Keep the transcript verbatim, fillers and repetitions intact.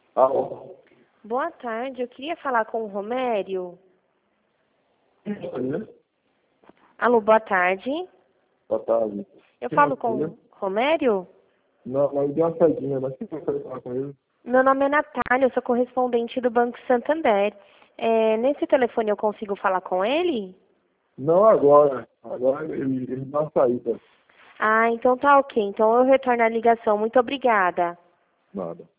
Alô? Boa tarde, eu queria falar com o Romério. Oi, Alô, boa tarde. boa tarde. Eu Quem é falo você? com o Romério? Não, mas deu uma saidinha, mas quem você falar com ele? Meu nome é Natália, eu sou correspondente do Banco Santander. É, nesse telefone eu consigo falar com ele? Não agora. Agora ele, ele dá uma saída. Ah, então tá ok. Então eu retorno a ligação. Muito obrigada. Nada.